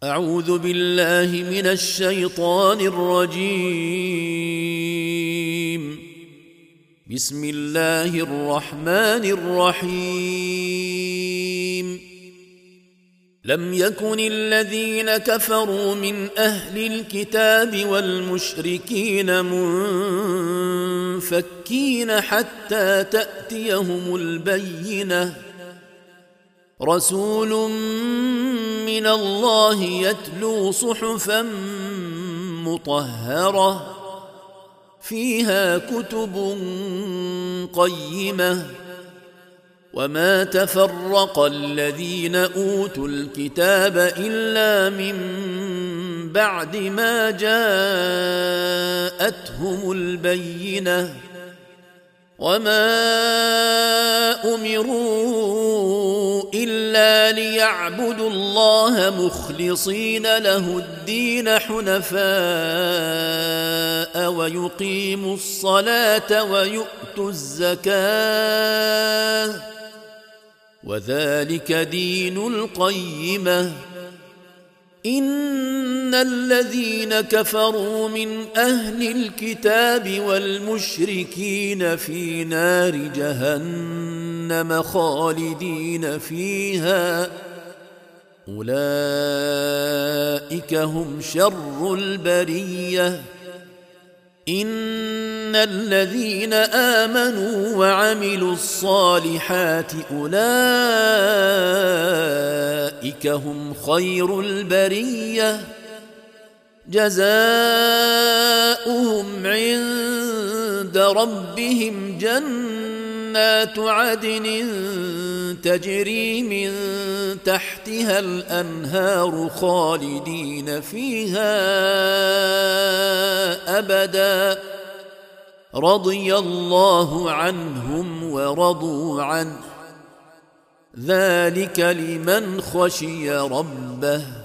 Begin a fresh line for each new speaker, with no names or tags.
أعوذ بالله من الشيطان الرجيم. بسم الله الرحمن الرحيم. لم يكن الذين كفروا من أهل الكتاب والمشركين منفكين حتى تأتيهم البينة، رسول من الله يتلو صحفا مطهرة فيها كتب قيمة، وما تفرق الذين أوتوا الكتاب إلا من بعد ما جاءتهم البينة، وما أمروا إلا ليعبدوا الله مخلصين له الدين حنفاء ويقيموا الصلاة ويؤتوا الزكاة، وذلك دين القيمة. إن الذين كفروا من أهل الكتاب والمشركين في نار جهنم خالدين فيها، أولئك هم شر البرية. إن الذين آمنوا وعملوا الصالحات أولئك هم خير البرية، جزاؤهم عند ربهم جنات عدن تجري من تحتها الأنهار خالدين فيها أبدا، رضي الله عنهم ورضوا عنه، ذلك لمن خشي ربه.